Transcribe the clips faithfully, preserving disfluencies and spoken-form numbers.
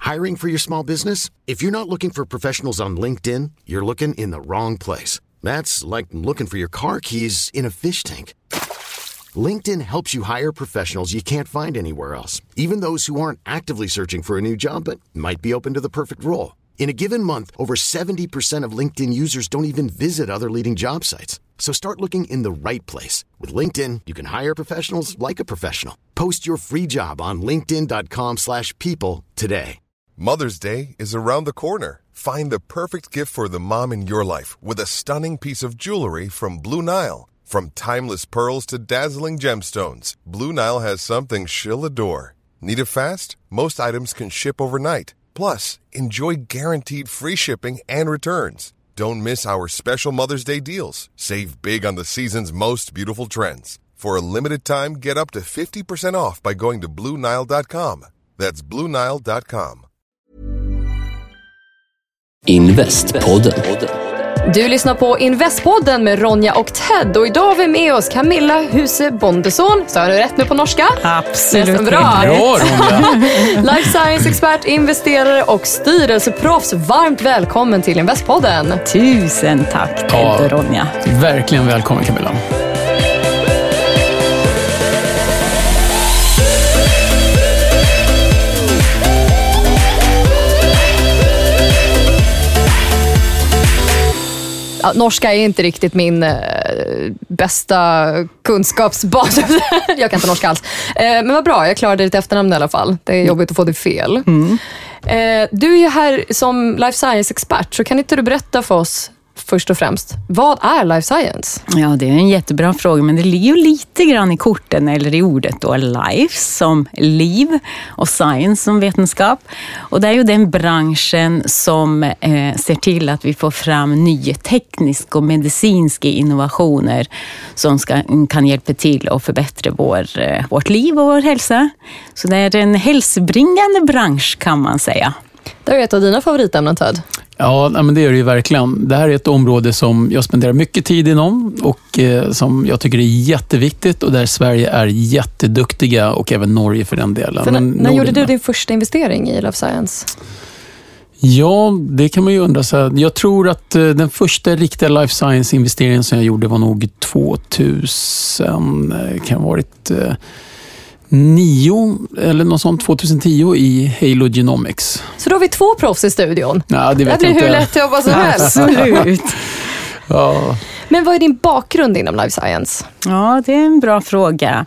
Hiring for your small business? If you're not looking for professionals on LinkedIn, you're looking in the wrong place. That's like looking for your car keys in a fish tank. LinkedIn helps you hire professionals you can't find anywhere else, even those who aren't actively searching for a new job but might be open to the perfect role. In a given month, over seventy percent of LinkedIn users don't even visit other leading job sites. So start looking in the right place. With LinkedIn, you can hire professionals like a professional. Post your free job on linkedin dot com slash people today. Mother's Day is around the corner. Find the perfect gift for the mom in your life with a stunning piece of jewelry from Blue Nile. From timeless pearls to dazzling gemstones, Blue Nile has something she'll adore. Need it fast? Most items can ship overnight. Plus, enjoy guaranteed free shipping and returns. Don't miss our special Mother's Day deals. Save big on the season's most beautiful trends. For a limited time, get up to fifty percent off by going to blue nile dot com. That's blue nile dot com. Investpodden. Du lyssnar på Investpodden med Ronja och Ted. Och idag har vi med oss Camilla Huse Bondesson. Så har du rätt nu på norska? Absolut. Nästan bra. Bra, Life Science-expert, investerare och styrelseproffs. Varmt välkommen till Investpodden. Tusen tack, Ted ja, och Ronja. Verkligen välkommen, Camilla. Ja, norska är inte riktigt min eh, bästa kunskapsbas. Jag kan inte norska alls. Eh, men vad bra, jag klarade ditt efternamn i alla fall. Det är jobbigt att få det fel. Mm. Eh, du är ju här som life science-expert, så kan inte du berätta för oss först och främst, vad är life science? Ja, det är en jättebra fråga, men det ligger ju lite grann i korten, eller i ordet då, life som liv och science som vetenskap. Och det är ju den branschen som eh, ser till att vi får fram nya tekniska och medicinska innovationer som ska, kan hjälpa till att förbättra vår, eh, vårt liv och vår hälsa. Så det är en hälsobringande bransch, kan man säga. Det är ett av dina favoritämnen, Ted. Ja, men det är det ju verkligen. Det här är ett område som jag spenderar mycket tid inom och eh, som jag tycker är jätteviktigt och där Sverige är jätteduktiga och även Norge för den delen. För när men när gjorde du din första investering i life science? Ja, det kan man ju undra. Så jag tror att eh, den första riktiga life science-investeringen som jag gjorde var nog tvåtusen, eh, kan ha varit... Eh, nio eller något sånt, tjugohundratio i Halo Genomics. Så då har vi två proffs i studion. Ja, det vet det blir jag hur inte. lätt att jobba som helst. Absolut. Ja. Men vad är din bakgrund inom life science? Ja, det är en bra fråga.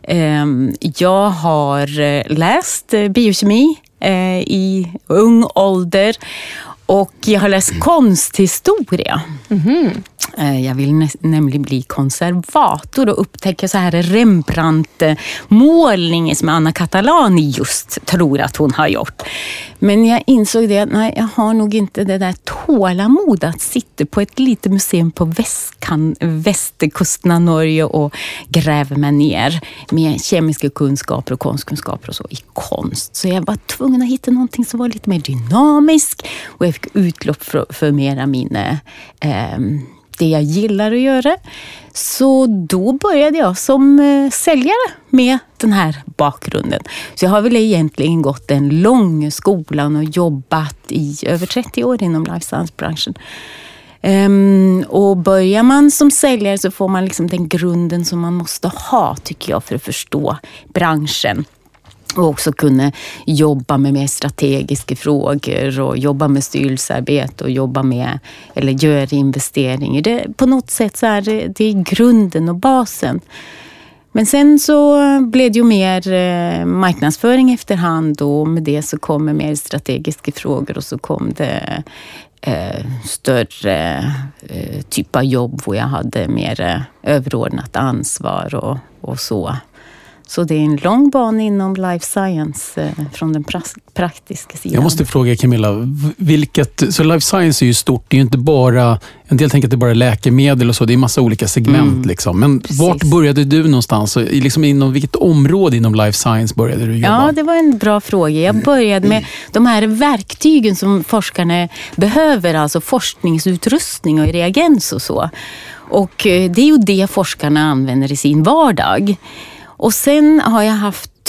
Jag har läst biokemi i ung ålder och jag har läst konsthistoria. Mm-hmm. Jag vill nä- nämligen bli konservator och upptäcka så här Rembrandt-målningar som Anna Catalani just tror att hon har gjort. Men jag insåg det att nej, jag har nog inte det där tålamod att sitta på ett litet museum på västkan- västkusten av Norge och gräva mig ner med kemiska kunskaper och konstkunskaper och så i konst. Så jag var tvungen att hitta någonting som var lite mer dynamisk och jag fick utlopp för, för mera mina... Eh, det jag gillar att göra. Så då började jag som eh, säljare med den här bakgrunden. Så jag har väl egentligen gått den långa skolan och jobbat i över trettio år inom life science-branschen. Um, och börjar man som säljare så får man liksom den grunden som man måste ha, tycker jag, för att förstå branschen. Och också kunna jobba med mer strategiska frågor och jobba med styrelsearbete och jobba med, eller göra investeringar. Det, på något sätt så är det, det är grunden och basen. Men sen så blev det ju mer eh, marknadsföring efterhand och med det så kommer mer strategiska frågor och så kom det eh, större eh, typ av jobb hvor jag hade mer eh, överordnat ansvar och, och så. Så det är en lång bana inom life science eh, från den pra- praktiska sidan. Jag måste fråga Camilla, vilket, så life science är ju stort, det är ju inte bara, en del tänker att det är bara läkemedel och så, det är massa olika segment mm. liksom. Men precis. Vart började du någonstans? Liksom inom vilket område inom life science började du jobba? Ja, det var en bra fråga. Jag började med de här verktygen som forskarna behöver, alltså forskningsutrustning och reagens och så. Och det är ju det forskarna använder i sin vardag. Och sen har jag haft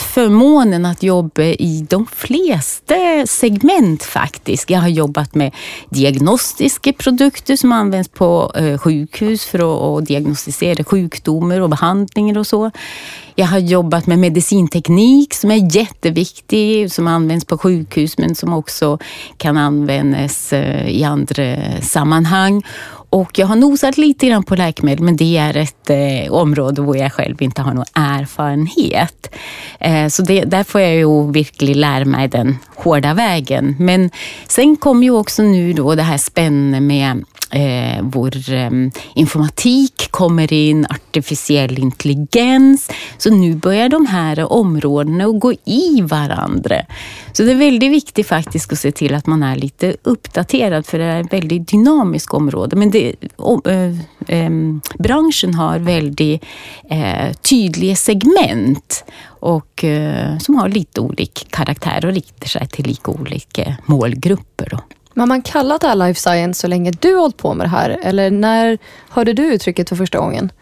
förmånen att jobba i de flesta segment faktiskt. Jag har jobbat med diagnostiska produkter som används på eh, sjukhus för att, att diagnostisera sjukdomar och behandlingar och så. Jag har jobbat med medicinteknik som är jätteviktig, som används på sjukhus men som också kan användas eh, i andra sammanhang. Och jag har nosat lite grann på läkemedel, men det är ett eh, område där jag själv inte har någon erfarenhet. Eh, så det, där får jag ju verkligen lära mig den hårda vägen. Men sen kom ju också nu då det här spännande med eh, vår eh, informatik kommer in, artificiell intelligens. Så nu börjar de här områdena att gå i varandra. Så det är väldigt viktigt faktiskt att se till att man är lite uppdaterad, för det är ett väldigt dynamiskt område. Men det, och, äh, äh, branschen har väldigt äh, tydliga segment och äh, som har lite olika karaktär och riktar sig till lika olika målgrupper då. Men man kallar det här life science så länge du har hållit på med det här, eller när hörde du uttrycket för första gången?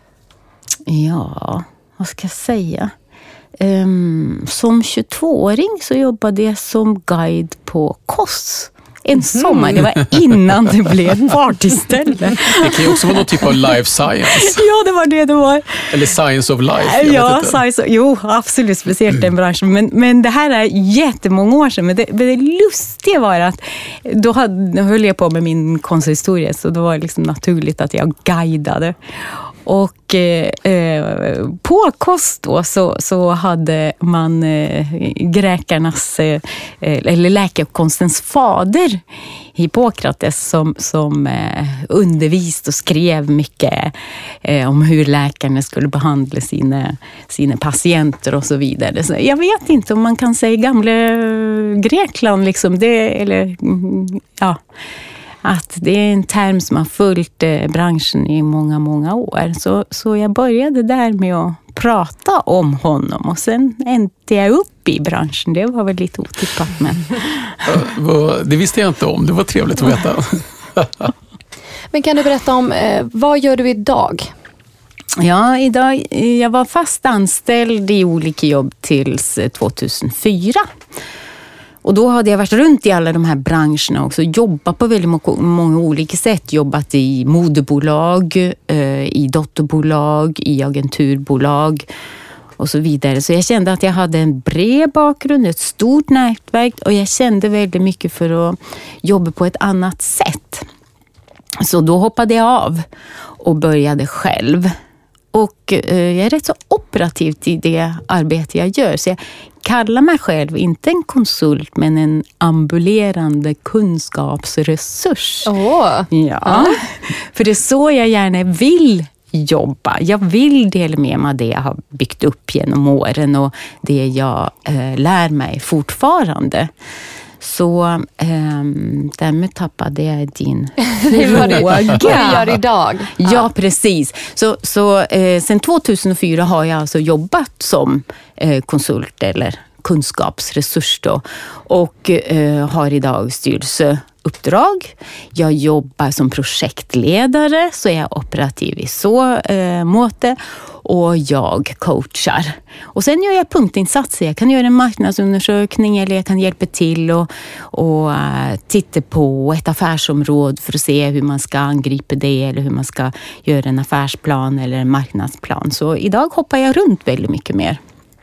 Ja, vad ska jag säga? Um, som tjugotvååring så jobbade jag som guide på Koss en sommar. Det var innan det blev ett partyställe. Det kan ju också vara någon typ av life science. Ja, det var det det var. Eller science of life. Ja, science of, jo, absolut, speciellt den branschen. Men, men det här är jättemånga år sedan. Men det, det lustiga var att då, hade, då höll jag på med min konsthistoria, så då var det liksom naturligt att jag guidade. Och eh, på Kost då så, så hade man eh, grekernas, eh, eller läkekonstens fader Hippokrates som, som eh, undervist och skrev mycket eh, om hur läkarna skulle behandla sina, sina patienter och så vidare. Så jag vet inte om man kan säga gamla Grekland liksom det, eller ja... att det är en term som har följt eh, branschen i många, många år. Så, så jag började där med att prata om honom och sen äntade jag upp i branschen. Det var väl lite otippat, men... Det visste jag inte om. Det var trevligt att veta. Men kan du berätta om, eh, vad gör du idag? Ja, idag, jag var fast anställd i olika jobb tills tjugohundrafyra. Och då hade jag varit runt i alla de här branscherna också. Jobbat på väldigt många olika sätt. Jobbat i moderbolag, i dotterbolag, i agenturbolag och så vidare. Så jag kände att jag hade en bred bakgrund, ett stort nätverk. Och jag kände väldigt mycket för att jobba på ett annat sätt. Så då hoppade jag av och började själv. Och eh, jag är rätt så operativt i det arbete jag gör. Så jag kallar mig själv inte en konsult, men en ambulerande kunskapsresurs. Åh! Ja, ah. För det är så jag gärna vill jobba. Jag vill dela med mig det jag har byggt upp genom åren och det jag eh, lär mig fortfarande. Så ähm, därmed tappade jag din fråga. Vad du gör idag. Ja, precis. Så, så eh, sen tjugohundrafyra har jag alltså jobbat som eh, konsult eller kunskapsresurs då. Och eh, har idag styrelseuppdrag. Jag jobbar som projektledare, så är jag operativ i så eh, måte. Och jag coachar. Och sen gör jag punktinsatser. Jag kan göra en marknadsundersökning eller jag kan hjälpa till och, och uh, titta på ett affärsområde för att se hur man ska angripa det eller hur man ska göra en affärsplan eller en marknadsplan. Så idag hoppar jag runt väldigt mycket mer.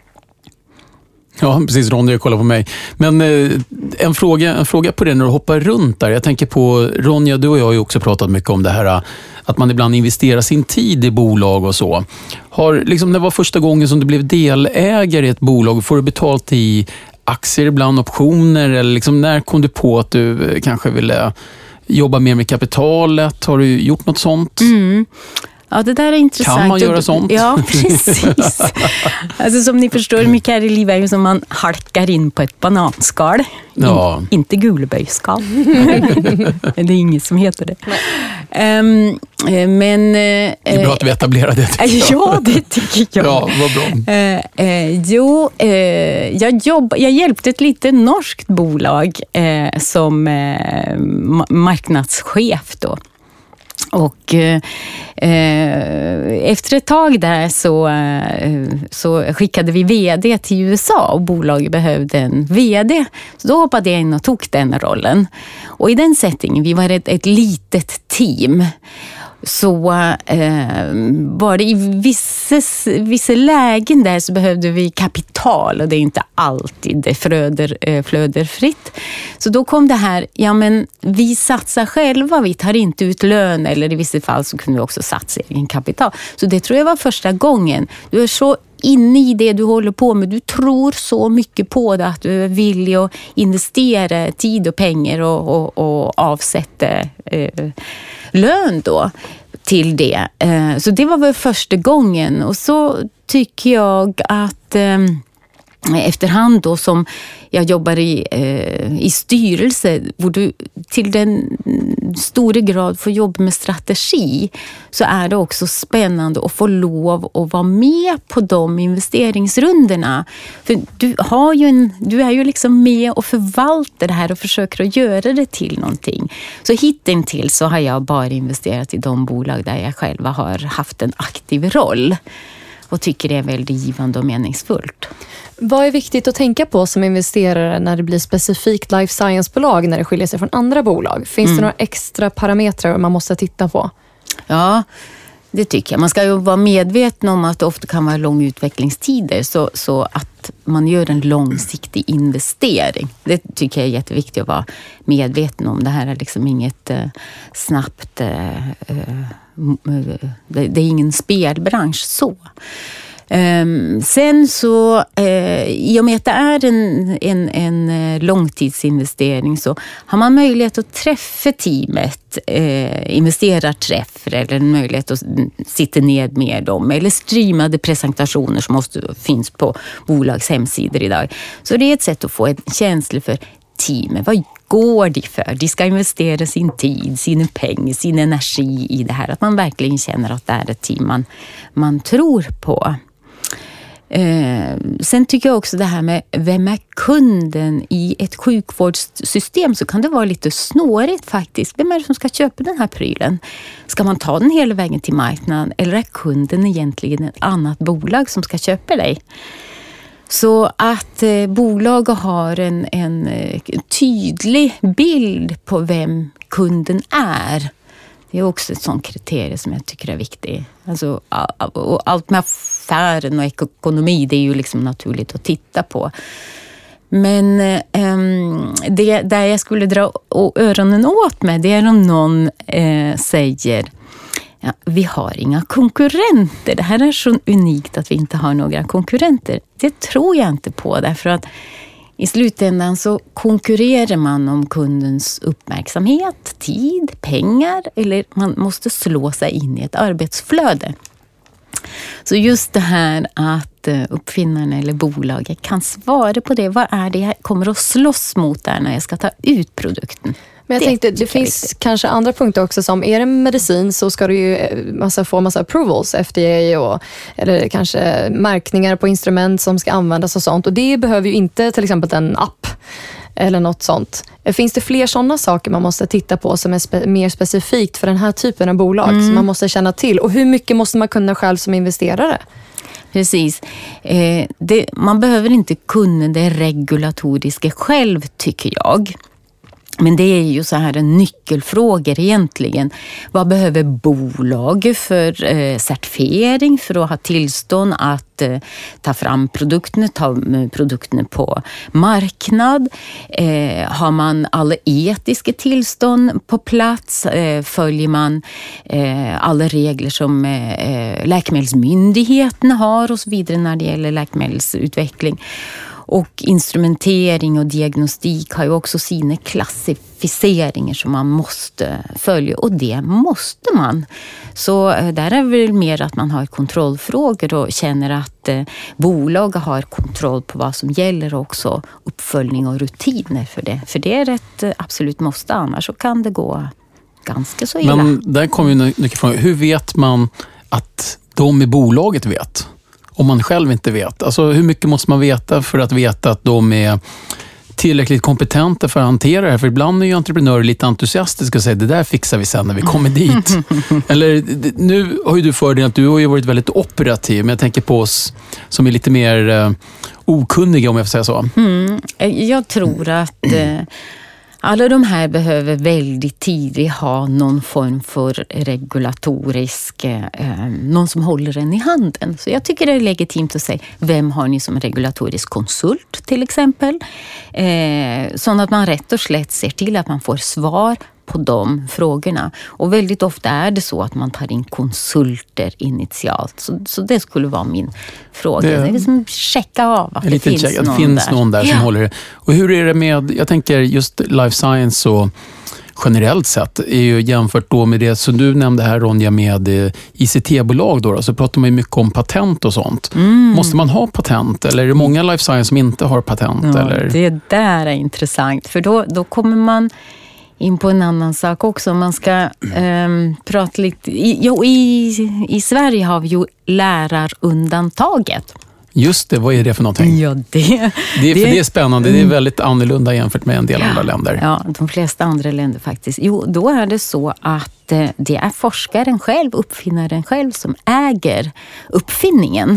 Ja, precis. Ronja kollar på mig. Men eh, en, fråga, en fråga på det när du hoppar runt där. Jag tänker på, Ronja, du och jag har ju också pratat mycket om det här att man ibland investerar sin tid i bolag och så. Har, liksom, det var första gången som du blev delägare i ett bolag. Får du betalt i aktier ibland, optioner? Eller liksom, när kom du på att du kanske ville jobba mer med kapitalet? Har du gjort något sånt? Mm. Ja, det där är intressant. Kan man göra sånt? Ja, precis. Alltså som ni förstår, mycket här i livet är ju som man halkar in på ett bananskal. Ja. In, inte guleböjskal. Det är inget som heter det. Um, men, det är bra att vi etablerar det, tycker jag. Ja, det tycker jag. Ja, vad bra. Uh, uh, jo, uh, jag, jobb, jag hjälpte ett litet norskt bolag uh, som uh, marknadschef då. Och eh, efter ett tag där så, eh, så skickade vi vd till U S A och bolaget behövde en vd. Så då hoppade jag in och tog den rollen. Och i den settingen, vi var ett, ett litet team. Så eh, var det i vissa, vissa lägen där så behövde vi kapital och det är inte alltid det flöder, eh, flöder fritt. Så då kom det här, ja men vi satsar själva, vi tar inte ut lön eller i vissa fall så kunde vi också satsa egen kapital. Så det tror jag var första gången. Du är så inne i det du håller på med, du tror så mycket på det att du är villig att investera tid och pengar och, och, och avsätta eh, lön då till det. Eh, så det var väl första gången och så tycker jag att eh, efterhand då som jag jobbar i, eh, i styrelse hvor du till den stora grad får jobba med strategi så är det också spännande att få lov att vara med på de investeringsrundorna. För du, har ju en, du är ju liksom med och förvaltar det här och försöker att göra det till någonting. Så hittills så har jag bara investerat i de bolag där jag själva har haft en aktiv roll och tycker det är väldigt givande och meningsfullt. Vad är viktigt att tänka på som investerare när det blir specifikt life science-bolag när det skiljer sig från andra bolag? Finns mm. det några extra parametrar man måste titta på? Ja, det tycker jag. Man ska ju vara medveten om att det ofta kan vara långa utvecklingstider så, så att man gör en långsiktig investering. Det tycker jag är jätteviktigt att vara medveten om. Det här är liksom inget eh, snabbt... Eh, eh, det, det är ingen spelbransch så. Um, sen så uh, i och med att det är en, en, en långtidsinvestering så har man möjlighet att träffa teamet, uh, investerarträffar eller en möjlighet att sitta ned med dem eller streamade presentationer som måste finns på bolags hemsidor idag. Så det är ett sätt att få en känsla för teamet. Vad går de för? De ska investera sin tid, sina pengar, sin energi i det här. Att man verkligen känner att det är ett team man, man tror på. Eh, sen tycker jag också det här med vem är kunden i ett sjukvårdssystem så kan det vara lite snårigt faktiskt. Vem är det som ska köpa den här prylen? Ska man ta den hela vägen till marknaden eller är kunden egentligen ett annat bolag som ska köpa dig? Så att eh, bolag har en, en eh, tydlig bild på vem kunden är. Det är också ett sånt kriterium som jag tycker är viktigt. Alltså, allt med affären och ekonomi, det är ju liksom naturligt att titta på. Men um, det där jag skulle dra öronen åt med, det är om någon eh, säger ja, vi har inga konkurrenter. Det här är så unikt att vi inte har några konkurrenter. Det tror jag inte på därför att i slutändan så konkurrerar man om kundens uppmärksamhet, tid, pengar eller man måste slå sig in i ett arbetsflöde. Så just det här att uppfinnaren eller bolaget kan svara på det. Vad är det jag kommer att slåss mot där när jag ska ta ut produkten? Men jag det tänkte, det finns viktigt. Kanske andra punkter också som, är det medicin så ska du ju massa, få massa approvals, F D A och eller kanske märkningar på instrument som ska användas och sånt. Och det behöver ju inte till exempel en app eller något sånt. Finns det fler sådana saker man måste titta på som är spe- mer specifikt för den här typen av bolag mm. som man måste känna till? Och hur mycket måste man kunna själv som investerare? Precis. Eh, det, man behöver inte kunna det regulatoriska själv tycker jag. Men det är ju så här en nyckelfrågor egentligen. Vad behöver bolag för eh, certifiering för att ha tillstånd att eh, ta fram produkterna, ta produkterna på marknad? Eh, har man alla etiska tillstånd på plats? Eh, följer man eh, alla regler som eh, läkemedelsmyndigheten har och så vidare när det gäller läkemedelsutveckling? Och instrumentering och diagnostik har ju också sina klassificeringar som man måste följa. Och det måste man. Så där är väl mer att man har kontrollfrågor och känner att eh, bolag har kontroll på vad som gäller och också uppföljning och rutiner för det. För det är ett eh, absolut måste, annars så kan det gå ganska så illa. Men där kommer ju nyckelfrågan. Hur vet man att de i bolaget vet? Om man själv inte vet. Alltså hur mycket måste man veta för att veta att de är tillräckligt kompetenta för att hantera det här? För ibland är ju entreprenörer lite entusiastiska och säger det där fixar vi sen när vi kommer dit. Eller nu har ju du fördelen att du har ju varit väldigt operativ, men jag tänker på oss som är lite mer eh, okunniga, om jag får säga så. Mm, jag tror att eh, alla de här behöver väldigt tidigt ha någon form för regulatorisk, eh, någon som håller en i handen. Så jag tycker det är legitimt att säga, vem har ni som regulatorisk konsult till exempel? Eh, så att man rätt och slett ser till att man får svar på de frågorna. Och väldigt ofta är det så att man tar in konsulter initialt. Så, så det skulle vara min fråga. Det är liksom checka av att det finns, check, någon, det finns där. någon där som ja. håller det. Och hur är det med, jag tänker just life science och generellt sett är ju jämfört då med det som du nämnde här, Ronja, med I C T-bolag då, då så pratar man ju mycket om patent och sånt. Mm. Måste man ha patent eller är det många life science som inte har patent? Ja, eller? Det där är intressant för då, då kommer man in på en annan sak också. Man ska um, prata lite... I, jo, i, I Sverige har vi ju lärarundantaget. Just det, vad är det för någonting? Ja, det... Det är, det, för det är spännande, det är väldigt annorlunda jämfört med en del andra länder. Ja, de flesta andra länder faktiskt. Jo, då är det så att eh, det är forskaren själv, uppfinnaren själv som äger uppfinningen.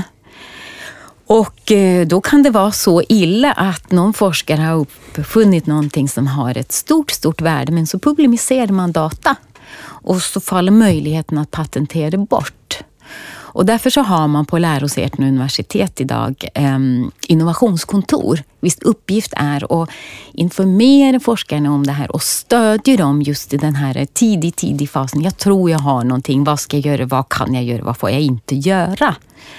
Och då kan det vara så illa att någon forskare har uppfunnit någonting som har ett stort, stort värde, men så publicerar man data och så faller möjligheten att patentera det bort. Och därför så har man på lärosäten och universitet idag eh, innovationskontor. Visst uppgift är att informera forskarna om det här och stödja dem just i den här tidig, tidig fasen. Jag tror jag har någonting, vad ska jag göra, vad kan jag göra, vad får jag inte göra?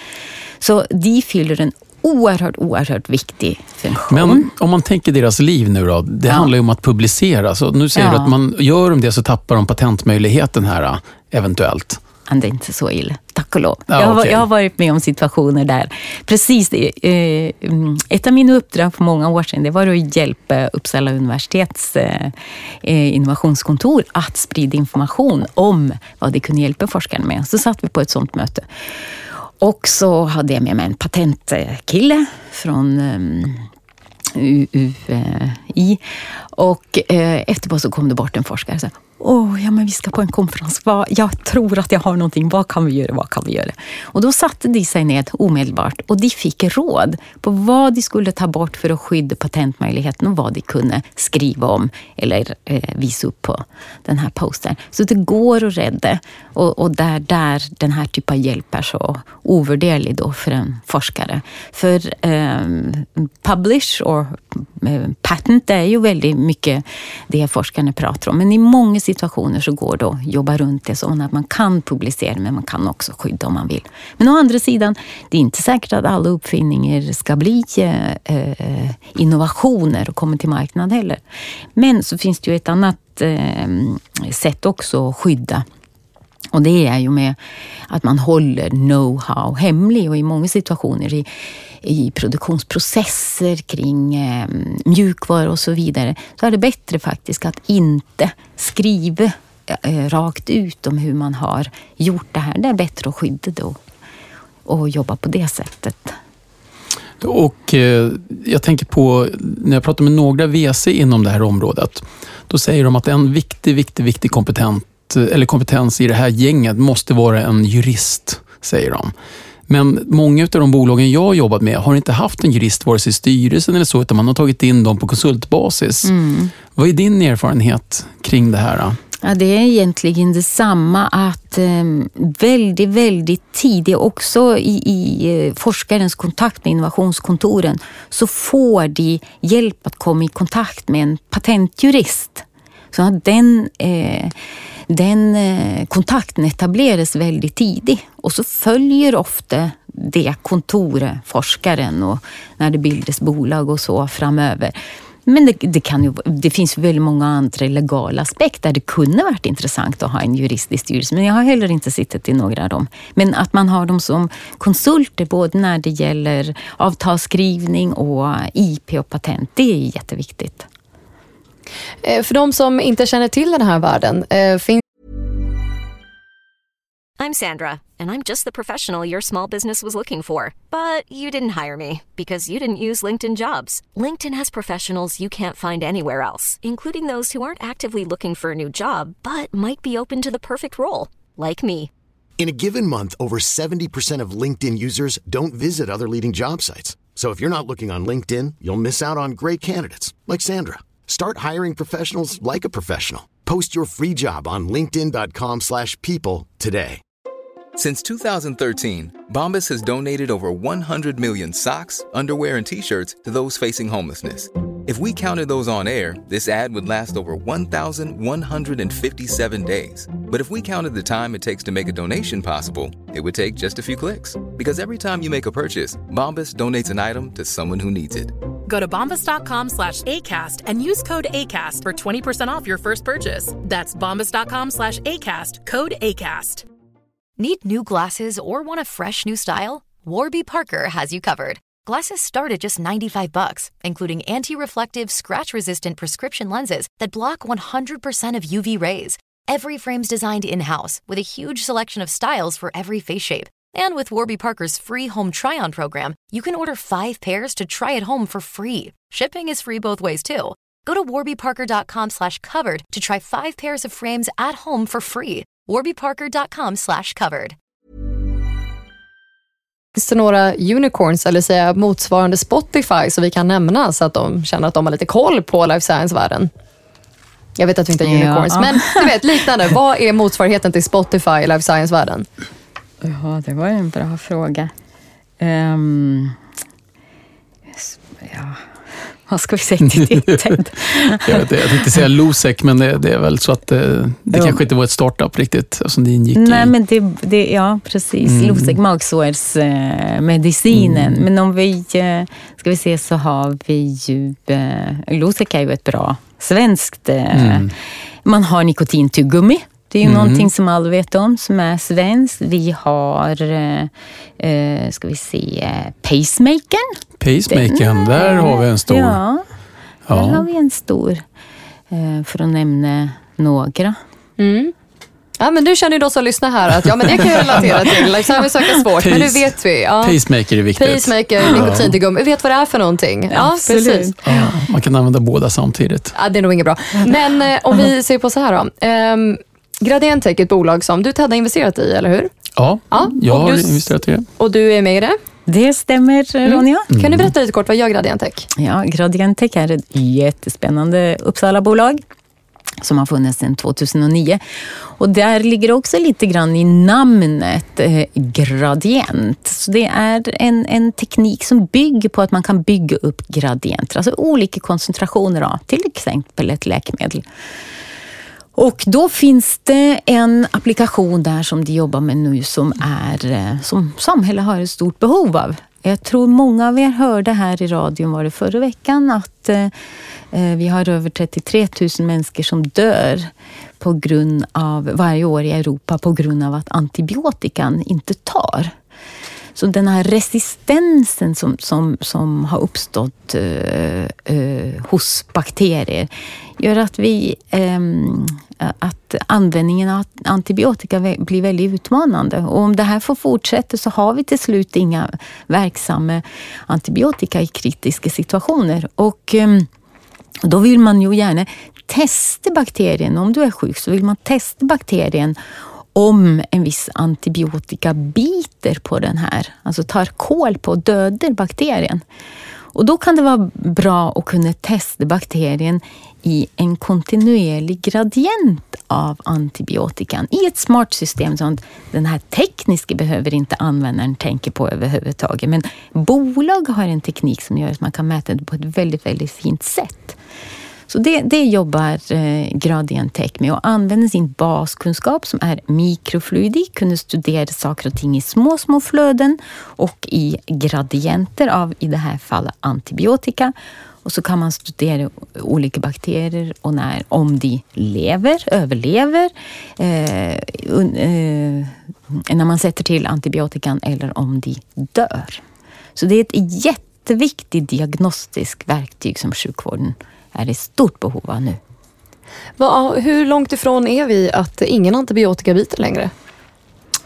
Så de fyller en oerhört, oerhört viktig funktion. Men om man tänker deras liv nu då, det ja. handlar ju om att publicera. Så nu säger ja. du att man gör de det så tappar de patentmöjligheten här eventuellt. Men det är inte så illa, tack och lov. Ja, jag, har, okay. jag har varit med om situationer där. Precis, eh, ett av mina uppdrag för många år sedan, det var att hjälpa Uppsala universitets eh, innovationskontor att sprida information om vad det kunde hjälpa forskarna med. Så satt vi på ett sånt möte. Och så hade jag med mig en patentkille från um, U U I. Och eh, efterpå så kom det bort en forskare och sa, åh, ja men vi ska på en konferens. Vad, jag tror att jag har någonting. Vad kan vi göra? Vad kan vi göra? Och då satte de sig ned omedelbart och de fick råd på vad de skulle ta bort för att skydda patentmöjligheten och vad de kunde skriva om eller eh, visa upp på den här posten. Så det går att rädda och, och där, där den här typen av hjälp är så ovärderlig då för en forskare. För eh, publish och eh, patent är ju väldigt mycket det forskarna pratar om. Men i många situationer så går det att jobba runt det så att man kan publicera, men man kan också skydda om man vill. Men å andra sidan, det är inte säkert att alla uppfinningar ska bli eh, innovationer och komma till marknad heller. Men så finns det ju ett annat eh, sätt också att skydda. Och det är ju med att man håller know-how hemlig och i många situationer i i produktionsprocesser kring eh, mjukvaror och så vidare, så är det bättre faktiskt att inte skriva eh, rakt ut om hur man har gjort det här. Det är bättre att skydda då och jobba på det sättet. Och eh, jag tänker på, när jag pratar med några V C inom det här området, då säger de att en viktig, viktig, viktig kompetent, eller kompetens i det här gänget måste vara en jurist, säger de. Men många av de bolagen jag har jobbat med har inte haft en jurist vare sig i styrelsen eller så, utan man har tagit in dem på konsultbasis. Mm. Vad är din erfarenhet kring det här då? Ja, det är egentligen detsamma att eh, väldigt, väldigt tidigt också i, i eh, forskarens kontakt med innovationskontoren så får de hjälp att komma i kontakt med en patentjurist. Så att den... Eh, Den eh, kontakten etableras väldigt tidigt och så följer ofta det kontoret forskaren och när det bildas bolag och så framöver. Men det, det, kan ju, det finns väldigt många andra legala aspekter. Det kunde varit intressant att ha en jurist i styrelsen, men jag har heller inte suttit i några av dem. Men att man har dem som konsulter både när det gäller avtalsskrivning och I P och patent, det är jätteviktigt. För de som inte känner till den här världen, finns I'm Sandra, and I'm just the professional your small business was looking for. But you didn't hire me because you didn't use LinkedIn Jobs. LinkedIn has professionals you can't find anywhere else, including those who aren't actively looking for a new job, but might be open to the perfect role, like me. In a given month, over seventy percent of LinkedIn users don't visit other leading job sites. So if you're not looking on LinkedIn, you'll miss out on great candidates like Sandra. Start hiring professionals like a professional. Post your free job on linkedin dot com slash people today. Since two thousand thirteen, Bombas has donated over one hundred million socks, underwear, and T-shirts to those facing homelessness. If we counted those on air, this ad would last over one thousand one hundred fifty-seven days. But if we counted the time it takes to make a donation possible, it would take just a few clicks. Because every time you make a purchase, Bombas donates an item to someone who needs it. Go to bombas.com slash ACAST and use code ACAST for twenty percent off your first purchase. That's bombas.com slash ACAST, code ACAST. Need new glasses or want a fresh new style? Warby Parker has you covered. Glasses start at just ninety-five bucks, including anti-reflective, scratch-resistant prescription lenses that block one hundred percent of U V rays. Every frame's designed in-house with a huge selection of styles for every face shape. And with Warby Parker's free home try-on program, you can order five pairs to try at home for free. Shipping is free both ways, too. Go to warbyparker.com slash covered to try five pairs of frames at home for free. warbyparker.com slash covered. Finns det några unicorns eller säga motsvarande Spotify så vi kan nämna så att de känner att de har lite koll på life science-världen? Jag vet att vi inte har unicorns, ja. men du vet, liknande. Vad är motsvarigheten till Spotify i life science-världen? Ja, det var en bra fråga. Um, ja, vad ska vi säga till det? jag, vet, jag tänkte säga Losec, men det, det är väl så att det, det kanske inte var ett startup riktigt som det ingick Nej, i. men det, det, ja, precis. Mm. Losec, magsårsmedicinen. Mm. Men om vi ska vi se så har vi ju eh, Losec är ju ett bra svenskt. Eh, mm. Man har nikotintuggummi. Det är ju mm. någonting som alla vet om som är svenskt. Vi har, eh, ska vi se, pacemakern. Pacemakern, Den, där har vi en stor. Ja, där ja. har vi en stor. Eh, för att nämna några. Mm. Ja, men du känner ju då som lyssnar här att ja, men det kan jag relatera till. Life science är svårt, Pace, men det vet vi. Ja. Pacemaker är viktigt. Pacemaker, nikotintuggummi. Vi vet vad det är för någonting. Ja, Absolut. precis. Ja, man kan använda båda samtidigt. Ja, det är nog inget bra. Men eh, om vi ser på så här då. Eh, Gradientech är ett bolag som du Ted har investerat i, eller hur? Ja, ja jag har du, investerat i det. Och du är med i det? Det stämmer, Ronja. Mm. Kan du berätta lite kort, vad gör Gradientech? Ja, Gradientech är ett jättespännande Uppsala-bolag som har funnits sedan tjugohundranio. Och där ligger också lite grann i namnet eh, gradient. Så det är en, en teknik som bygger på att man kan bygga upp gradienter. Alltså olika koncentrationer av till exempel ett läkemedel. Och då finns det en applikation där som de jobbar med nu som är som samhället har ett stort behov av. Jag tror många av er hörde här i radion var det förra veckan att eh, vi har över trettiotre tusen människor som dör på grund av varje år i Europa på grund av att antibiotikan inte tar. Så den här resistensen som, som, som har uppstått uh, uh, hos bakterier gör att, vi, um, att användningen av antibiotika blir väldigt utmanande. Och om det här får fortsätta så har vi till slut inga verksamma antibiotika i kritiska situationer. Och um, då vill man ju gärna testa bakterien. Om du är sjuk så vill man testa bakterien om en viss antibiotika biter på den här, alltså tar kål på och dödar bakterien. Och då kan det vara bra att kunna testa bakterien i en kontinuerlig gradient av antibiotikan i ett smart system som den här tekniska behöver inte användaren tänka på överhuvudtaget. Men bolag har en teknik som gör att man kan mäta det på ett väldigt, väldigt fint sätt. Så det, det jobbar eh, Gradientech med och använder sin baskunskap som är mikrofluidik, kunna studera saker och ting i små, små flöden och i gradienter av, i det här fallet, antibiotika. Och så kan man studera olika bakterier och när, om de lever, överlever, eh, un, eh, när man sätter till antibiotikan eller om de dör. Så det är ett jätteviktigt diagnostiskt verktyg som sjukvården är i stort behov av nu. Va, hur långt ifrån är vi att ingen antibiotika biter längre?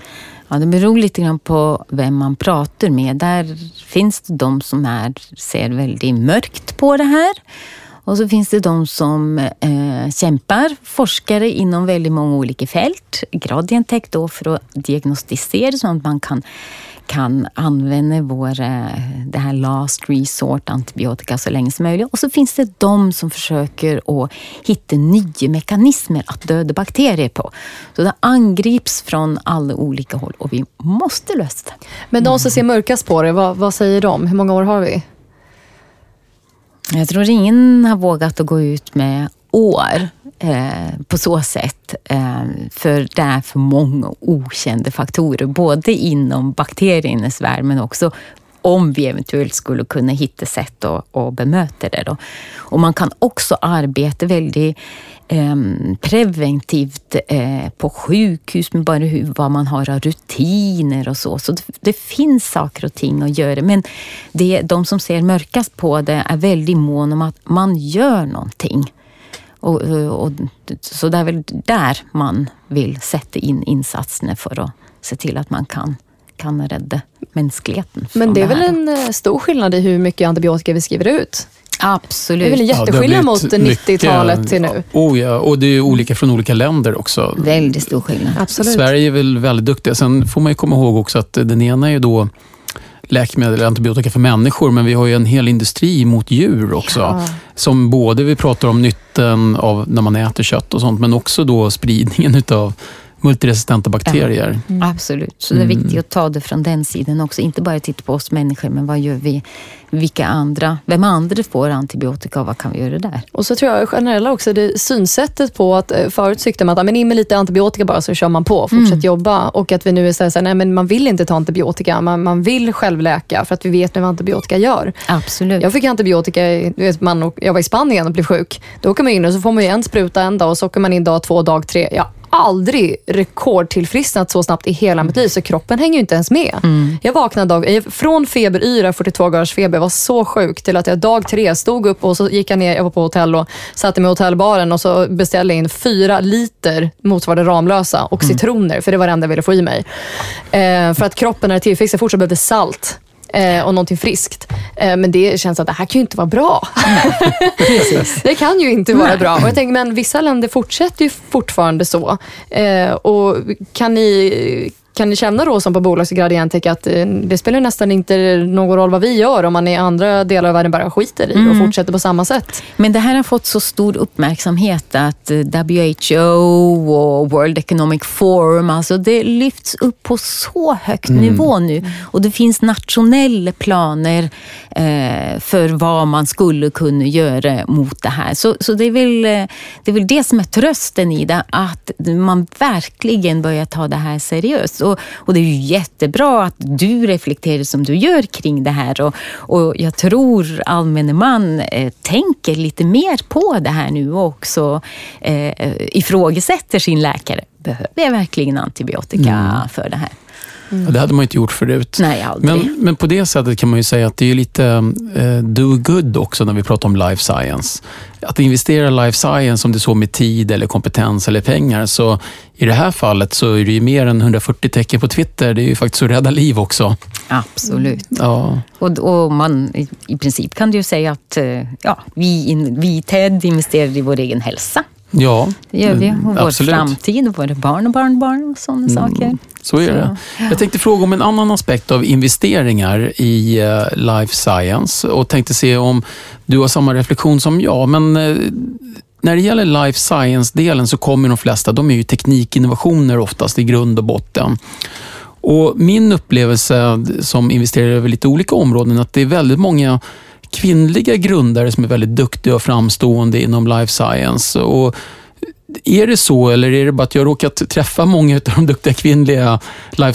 Ja, det beror lite grann på vem man pratar med. Där finns det de som är, ser väldigt mörkt på det här. Och så finns det de som eh, kämpar, forskare inom väldigt många olika fält. Gradient tech då för att diagnostisera så att man kan, kan använda vår, det här last resort antibiotika så länge som möjligt. Och så finns det de som försöker att hitta nya mekanismer att döda bakterier på. Så det angrips från alla olika håll och vi måste lösa det. Men de som ser mörkast på det, vad, vad säger de? Hur många år har vi? Jag tror ingen har vågat att gå ut med år eh, på så sätt. Eh, för det är för många okända faktorer. Både inom bakteriernas värld men också om vi eventuellt skulle kunna hitta sätt att, att bemöta det. Då. Och man kan också arbeta väldigt eh, preventivt eh, på sjukhus med bara hur, vad man har av rutiner och så. Så det, det finns saker och ting att göra. Men det, de som ser mörkast på det är väldigt mån om att man gör någonting. Och, och, så det är väl där man vill sätta in insatserna för att se till att man kan kan rädda mänskligheten. Men det är det väl en stor skillnad i hur mycket antibiotika vi skriver ut? Absolut. Det är väl en jätteskillnad ja, mot nittiotalet till nu. Oh ja, och det är olika från olika länder också. Väldigt stor skillnad. Absolut. Sverige är väl väldigt duktiga. Sen får man ju komma ihåg också att den ena är ju då läkemedel eller antibiotika för människor, men vi har ju en hel industri mot djur också. Ja. Som både vi pratar om nyttan av när man äter kött och sånt, men också då spridningen utav multiresistenta bakterier. Ja, mm. Absolut. Så det är viktigt att ta det från den sidan också. Inte bara titta på oss människor, men vad gör vi? Vilka andra? Vem andra får antibiotika och vad kan vi göra där? Och så tror jag generellt också det synsättet på att förut tyckte man att men in med lite antibiotika bara så kör man på och fortsätter mm. jobba. Och att vi nu är så här, nej men man vill inte ta antibiotika. Man, man vill självläka för att vi vet vad antibiotika gör. Absolut. Jag fick antibiotika, du vet, man, jag var i Spanien och blev sjuk. Då åker man in och så får man ju en spruta en dag och så åker man in dag två, dag tre. Ja. Aldrig rekordtillfrisknat så snabbt i hela mitt liv så kroppen hänger ju inte ens med. Mm. Jag vaknade dag, från feberyra, fyrtiotvå graders feber, var så sjuk till att jag dag tre stod upp och så gick jag ner, jag var på hotell och satte mig i hotellbaren och så beställde in fyra liter motsvarande Ramlösa och mm. citroner, för det var det enda jag ville få i mig. Eh, för att kroppen är tillfrisknad fortsatt behövde salt. Eh, och någonting friskt. Eh, men det känns att det här kan ju inte vara bra. Det kan ju inte vara bra. Och jag tänker, men vissa länder fortsätter ju fortfarande så. Eh, och kan ni, kan ni känna då som på bolags Gradient Tech att eh, det spelar nästan inte någon roll vad vi gör om man i andra delar av världen bara skiter i mm. och fortsätter på samma sätt? Men det här har fått så stor uppmärksamhet att W H O och World Economic Forum, alltså det lyfts upp på så högt mm. nivå nu. Och det finns nationella planer eh, för vad man skulle kunna göra mot det här. Så, så det, är väl, det är väl det som är trösten i det, att man verkligen börjar ta det här seriöst. Och, och det är ju jättebra att du reflekterar som du gör kring det här. Och, och jag tror allmänna man eh, tänker lite mer på det här nu och också eh, ifrågasätter sin läkare. Behöver jag verkligen antibiotika mm. för det här? Mm. Ja, det hade man inte gjort förut. Nej, aldrig. Men, men på det sättet kan man ju säga att det är lite eh, do good också när vi pratar om life science. Att investera i life science, om det är så med tid eller kompetens eller pengar, så i det här fallet så är det ju mer än hundrafyrtio tecken på Twitter. Det är ju faktiskt att rädda liv också. Absolut. Ja. Och, och man, i, i princip kan du ju säga att ja, vi, in, vi TED investerar i vår egen hälsa. Ja, det gör vi. Och vår absolut. Framtid och våra barn och barnbarn och sådana mm, saker. Så är det. Så, ja. Jag tänkte fråga om en annan aspekt av investeringar i uh, life science och tänkte se om du har samma reflektion som jag. Men uh, när det gäller life science-delen så kommer de flesta, de är ju teknikinnovationer oftast i grund och botten. Och min upplevelse som investerare över lite olika områden är att det är väldigt många kvinnliga grundare som är väldigt duktiga och framstående inom life science. Och är det så, eller är det bara att jag råkat träffa många av de duktiga kvinnliga life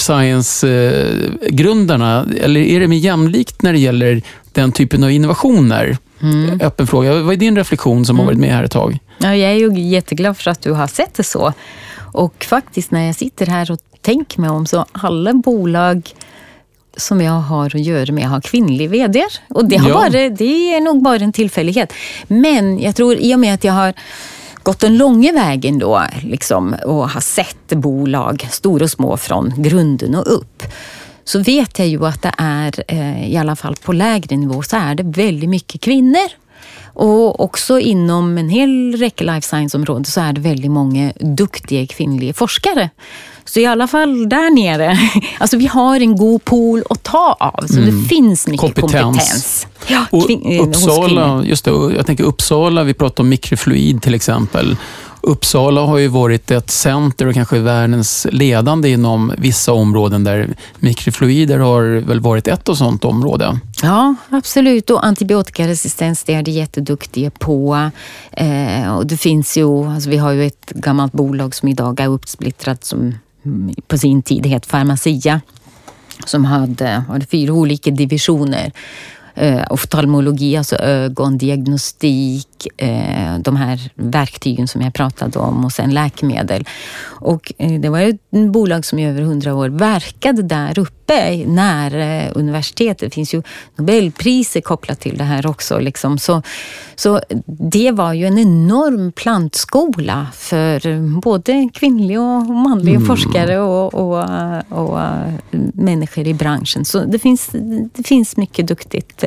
science-grundarna? Eller är det mer jämlikt när det gäller den typen av innovationer? Mm. Öppen fråga. Vad är din reflektion som mm. har varit med här ett tag? Ja, jag är ju jätteglad för att du har sett det så. Och faktiskt när jag sitter här och tänker mig om, så alla bolag som jag har att göra med har kvinnlig vd. Och det, har ja. bara, det är nog bara en tillfällighet. Men jag tror, i och med att jag har gått den långa vägen då liksom, och har sett bolag, stora och små, från grunden och upp, så vet jag ju att det är, eh, i alla fall på lägre nivå, så är det väldigt mycket kvinnor. Och också inom en hel räcka life science-område så är det väldigt många duktiga kvinnliga forskare. Så i alla fall där nere, alltså vi har en god pool att ta av, så mm. det finns mycket kompetens. kompetens. Ja, kvin- och Uppsala, just det, jag tänker Uppsala, vi pratar om mikrofluid till exempel. Uppsala har ju varit ett center och kanske världens ledande inom vissa områden där mikrofluider har väl varit ett och sånt område. Ja, absolut. Och antibiotikaresistens, det är de jätteduktiga på. Eh, och det finns ju, alltså vi har ju ett gammalt bolag som idag är uppsplittrat som på sin tid heter Pharmacia, som hade, hade fyra olika divisioner. Uh, oftalmologi, alltså ögondiagnostik, uh, de här verktygen som jag pratade om, och sen läkemedel. Och uh, det var ju ett bolag som i över hundra år verkade där uppe nära uh, universitetet. Det finns ju Nobelpriser kopplat till det här också. Liksom. Så, så det var ju en enorm plantskola för både kvinnliga och manliga mm. forskare och, och, och, och människor i branschen. Så det finns, det finns mycket duktigt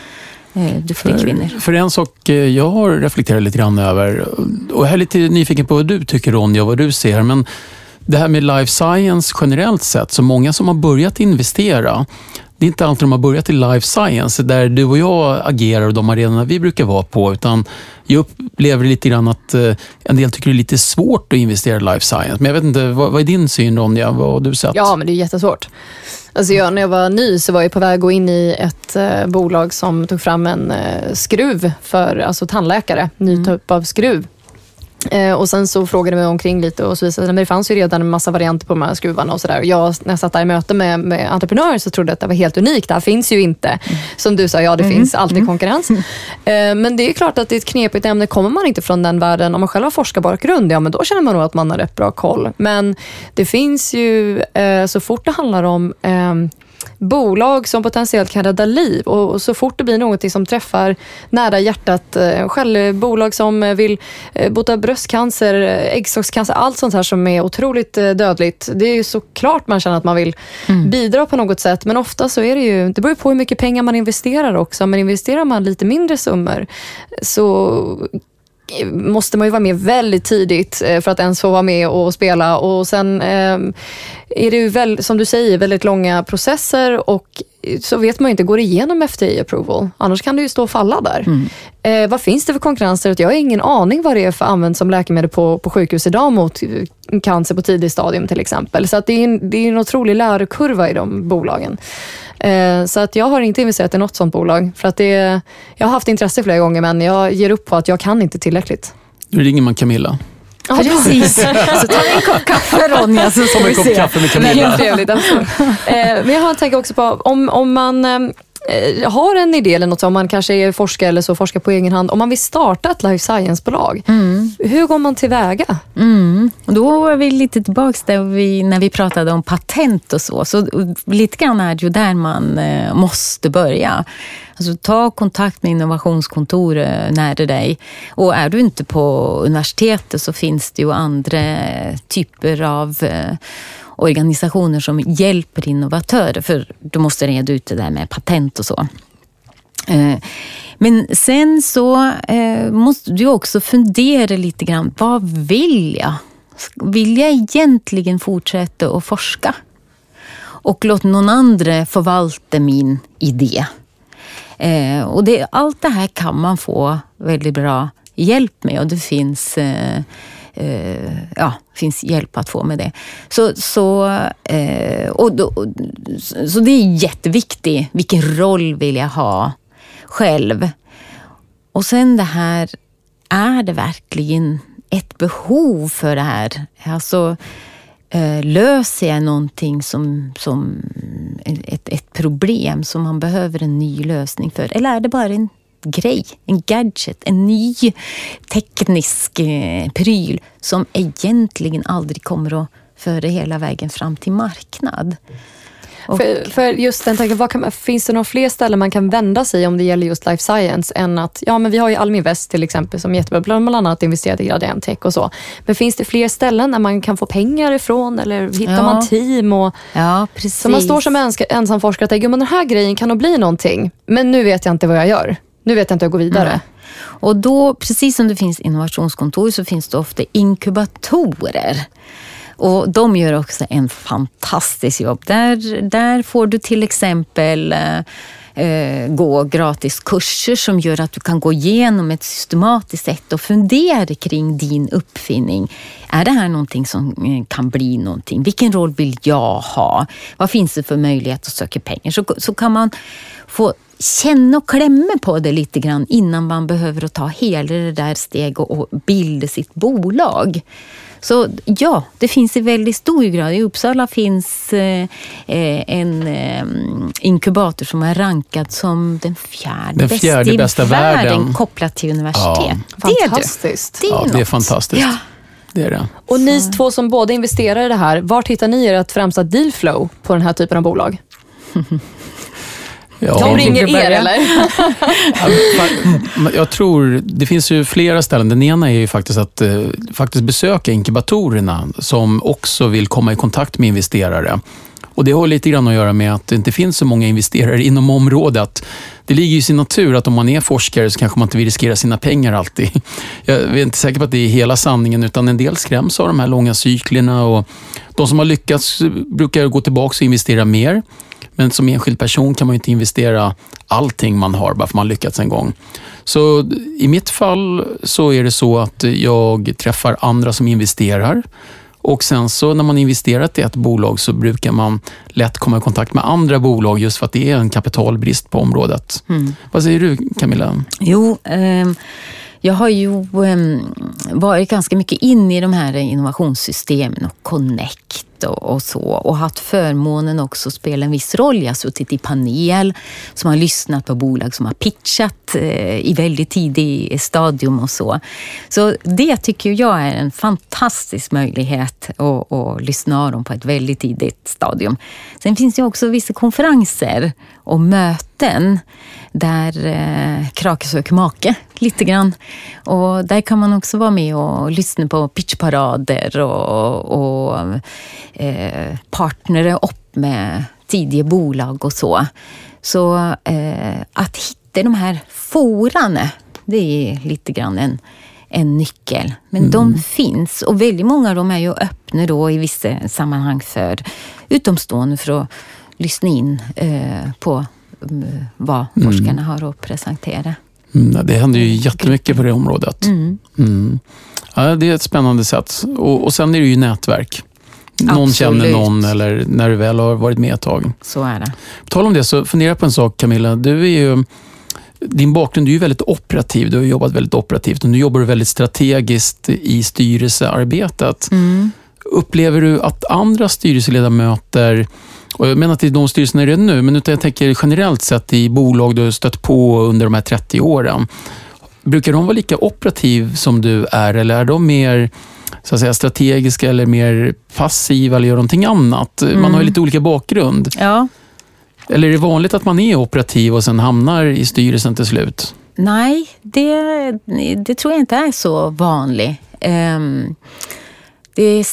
duktiga kvinnor. För, för en sak jag har reflekterat lite grann över, och jag är lite nyfiken på vad du tycker, Ronja, vad du ser, men det här med life science generellt sett, så många som har börjat investera, det är inte alltid de har börjat i life science där du och jag agerar och de arenorna vi brukar vara på, utan jag upplever lite grann att en del tycker det är lite svårt att investera i life science. Men jag vet inte, vad, vad är din syn, Ronja? Vad har du sett? Ja, men det är jättesvårt. Alltså jag, när jag var ny så var jag på väg att gå in i ett eh, bolag som tog fram en eh, skruv för alltså tandläkare, ny mm. typ av skruv. Eh, och sen så frågade jag mig omkring lite och så visade det, men det fanns ju redan en massa varianter på de här skruvarna och sådär. Jag, när jag satt där i möte med, med entreprenörer så trodde jag att det var helt unikt. Det här finns ju inte. Mm. Som du sa, ja det mm. finns alltid mm. konkurrens. Mm. Eh, men det är klart att det är ett knepigt ämne. Kommer man inte från den världen, om man själv har forskarbakgrund, ja men då känner man nog att man har rätt bra koll. Men det finns ju, eh, så fort det handlar om eh, bolag som potentiellt kan rädda liv, och så fort det blir något som träffar nära hjärtat, själv bolag som vill bota bröstcancer, äggstockscancer, allt sånt här som är otroligt dödligt, det är ju såklart man känner att man vill mm. bidra på något sätt, men ofta så är det ju, det beror på hur mycket pengar man investerar också, men investerar man lite mindre summor så måste man ju vara med väldigt tidigt för att ens få vara med och spela, och sen eh, är det ju väl, som du säger, väldigt långa processer, och så vet man ju inte, går igenom F D A-approval. Annars kan det ju stå och falla där. Mm. Eh, vad finns det för konkurrenser? Jag har ingen aning vad det är för använt som läkemedel på, på sjukhus idag mot cancer på tidig stadium till exempel. Så att det är en, det är en otrolig lärokurva i de bolagen. Eh, så att jag har inte investerat i något sånt bolag. För att det, jag har haft intresse flera gånger, men jag ger upp på att jag kan inte tillräckligt. Nu ringer man Camilla. Ja, precis. Så ta en kopp kaffe, Ronja, så ska vi se. Kaffe med Camilla. Det är trevligt, absolut. Eh, men jag har tänkt också på, om, om man eh, har en idé eller något, om man kanske är forskare eller så, forskar på egen hand, om man vill starta ett life science-bolag, mm. hur går man tillväga? Mm. Och då är vi lite tillbaka där vi, när vi pratade om patent och så. Så lite grann är det ju där man eh, måste börja. Alltså ta kontakt med innovationskontor nära dig. Och är du inte på universitetet så finns det ju andra typer av eh, organisationer som hjälper innovatörer. För du måste reda ut det där med patent och så. Eh, men sen så eh, måste du också fundera lite grann. Vad vill jag? Vill jag egentligen fortsätta att forska? Och låt någon andra förvalta min idé. Eh, och det, allt det här kan man få väldigt bra hjälp med, och det finns, eh, eh, ja, finns hjälp att få med det. Så, så, eh, och då, så det är jätteviktigt. Vilken roll vill jag ha själv? Och sen det här, är det verkligen ett behov för det här? Alltså, löser jag någonting som, som ett, ett problem som man behöver en ny lösning för? Eller är det bara en grej, en gadget, en ny teknisk eh, pryl som egentligen aldrig kommer att föra hela vägen fram till marknad? Och, för, för just den tanken, vad kan man, finns det några fler ställen man kan vända sig om det gäller just life science än att, ja men vi har ju Alminvest till exempel som jättebra, bland annat investerat i Gradient Tech och så. Men finns det fler ställen där man kan få pengar ifrån eller hittar ja. man team? Och, ja, precis. Så man står som ens, ensam forskare och tänker, men den här grejen kan nog bli någonting. Men nu vet jag inte vad jag gör. Nu vet jag inte hur jag går vidare. Mm. Och då, precis som det finns innovationskontor så finns det ofta inkubatorer. Och de gör också en fantastisk jobb. Där, där får du till exempel eh, gå gratis kurser som gör att du kan gå igenom ett systematiskt sätt och fundera kring din uppfinning. Är det här någonting som kan bli någonting? Vilken roll vill jag ha? Vad finns det för möjlighet att söka pengar? Så, så kan man få känna och klämma på det lite grann innan man behöver ta hela det där steg och, och bilda sitt bolag. Så ja, det finns i väldigt stor grad. I Uppsala finns eh, en eh, inkubator som är rankad som den fjärde, den fjärde bästa i världen, världen kopplat till universitet. Ja. Det Fantastiskt. är, det. Det är ja, det är fantastiskt. Ja. Det är det. Och ni två som båda investerar i det här, var hittar ni ert främsta dealflow på den här typen av bolag? Ja, de ringer er eller? Jag tror, det finns ju flera ställen. Den ena är ju faktiskt att eh, faktiskt besöka inkubatorerna som också vill komma i kontakt med investerare. Och det har lite grann att göra med att det inte finns så många investerare inom området. Det ligger i sin natur att om man är forskare så kanske man inte vill riskera sina pengar alltid. Jag är inte säker på att det är hela sanningen, utan en del skräms av de här långa cyklerna, och de som har lyckats brukar gå tillbaka och investera mer. Men som enskild person kan man ju inte investera allting man har bara för man lyckats en gång. Så i mitt fall så är det så att jag träffar andra som investerar. Och sen så när man investerat i ett bolag så brukar man lätt komma i kontakt med andra bolag just för att det är en kapitalbrist på området. Mm. Vad säger du, Camilla? Jo, eh, jag har ju eh, varit ganska mycket in i de här innovationssystemen och Connect och, och så. Och haft förmånen också att spela en viss roll. Jag har suttit i panel som har lyssnat på bolag som har pitchat eh, i väldigt tidig stadium och så. Så det tycker jag är en fantastisk möjlighet att, att lyssna av dem på ett väldigt tidigt stadium. Sen finns det också vissa konferenser och möten där eh, krake söker make lite grann. Och där kan man också vara med och lyssna på pitchparader och, och eh, partnera upp med tidiga bolag och så. Så eh, att hitta de här forarna, det är lite grann en, en nyckel. Men mm. de finns, och väldigt många av dem är ju öppna då i vissa sammanhang för utomstående för att lyssna in eh, på vad forskarna mm. har att presentera. Mm, det händer ju jättemycket på det området. Mm. Mm. Ja, det är ett spännande sätt. Och, och sen är det ju nätverk. Någon Absolut. Känner någon, eller när du väl har varit med ett tag. Så är det. På tal om det så fundera på en sak, Camilla. Du är ju, din bakgrund är ju väldigt operativ. Du har jobbat väldigt operativt och nu jobbar du väldigt strategiskt i styrelsearbetet. Mm. Upplever du att andra styrelseledamöter, och jag menar att det är de styrelserna redan nu, men utan jag tänker generellt sett i bolag du har stött på under de här trettio åren, brukar de vara lika operativ som du är, eller är de mer så att säga strategiska eller mer passiva eller gör någonting annat? Mm. Man har ju lite olika bakgrund. Ja. Eller är det vanligt att man är operativ och sen hamnar i styrelsen till slut? Nej, det, det tror jag inte är så vanligt. Um, det är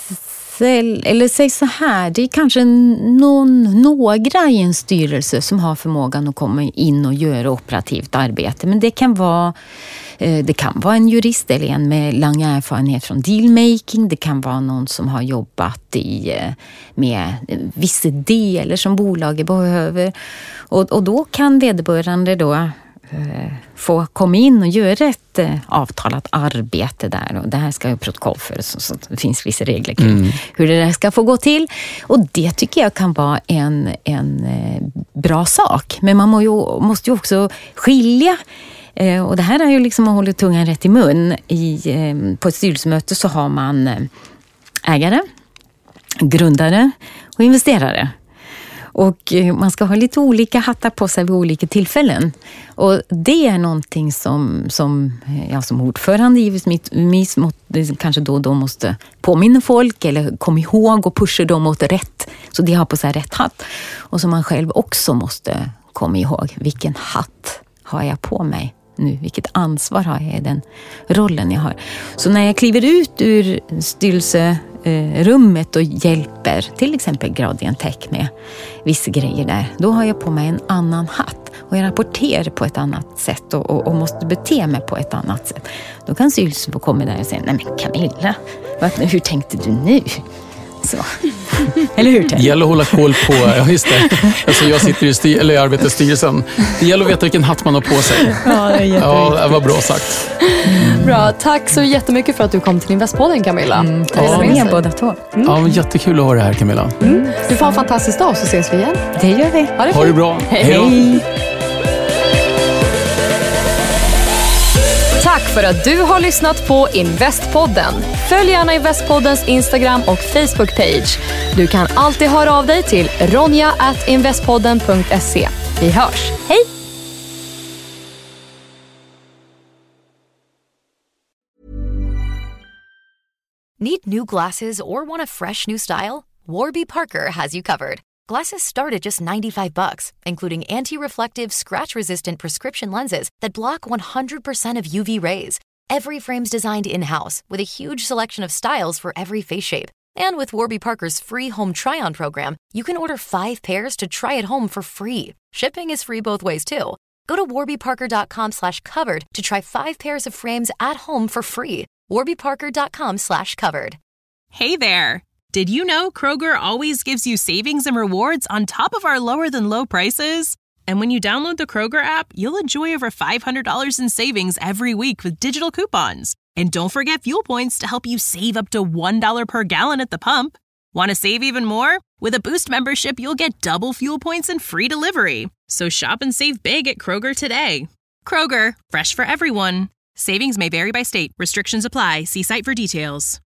eller säg så här, det är kanske någon, några i en styrelse som har förmågan att komma in och göra operativt arbete. Men det kan vara, det kan vara en jurist eller en med lång erfarenhet från dealmaking. Det kan vara någon som har jobbat i, med vissa delar som bolaget behöver. Och, och då kan vederbörande då få komma in och göra ett eh, avtalat arbete där, och det här ska ju protokoll för, så, så det finns vissa regler kring mm. hur det där ska få gå till, och det tycker jag kan vara en, en eh, bra sak, men man må ju, måste ju också skilja, eh, och det här är ju liksom att hålla tungan rätt i mun. I, eh, på ett styrelsemöte så har man eh, ägare, grundare och investerare. Och man ska ha lite olika hattar på sig vid olika tillfällen. Och det är någonting som, som jag som ordförande givetvis kanske då och då måste påminna folk eller komma ihåg och pusha dem åt rätt. Så de har på sig rätt hatt. Och som man själv också måste komma ihåg. Vilken hatt har jag på mig nu? Vilket ansvar har jag i den rollen jag har? Så när jag kliver ut ur styrelserummet och hjälper till exempel Gradient Tech med vissa grejer där, då har jag på mig en annan hatt. Och jag rapporterar på ett annat sätt och, och, och måste bete mig på ett annat sätt. Då kan styrelsen få komma där och säga, nej men Camilla, vad, hur tänkte du nu? Så. Eller hur? Det gäller att hålla koll på, ja just det. Alltså jag sitter i styr, eller jag arbetar i styrelsen. Det gäller att veta vilken hatt man har på sig. Ja, det är ja, det var bra sagt. Mm. Bra, tack så jättemycket för att du kom till Investpodden, Camilla. Mm, tack så mycket, ja. båda två. Mm. Ja, jättekul att ha det här, Camilla. Mm. Du får ha en fantastisk dag, så ses vi igen. Det gör vi. Ha det, ha det bra. Hej. Hej. Tack för att du har lyssnat på Investpodden. Följ gärna Investpoddens Instagram och Facebook-page. Du kan alltid höra av dig till ronja at investpodden punkt se. Vi hörs. Hej! Need new glasses or want a fresh new style? Warby Parker has you covered. Glasses start at just ninety-five bucks, including anti-reflective, scratch-resistant prescription lenses that block one hundred percent of U V rays. Every frame's designed in-house with a huge selection of styles for every face shape. And with Warby Parker's free home try-on program, you can order five pairs to try at home for free. Shipping is free both ways too. Go to warbyparker.com slash covered to try five pairs of frames at home for free. warbyparker.com slash covered. Hey there! Did you know Kroger always gives you savings and rewards on top of our lower-than-low prices? And when you download the Kroger app, you'll enjoy over five hundred dollars in savings every week with digital coupons. And don't forget fuel points to help you save up to one dollar per gallon at the pump. Want to save even more? With a Boost membership, you'll get double fuel points and free delivery. So shop and save big at Kroger today. Kroger, fresh for everyone. Savings may vary by state. Restrictions apply. See site for details.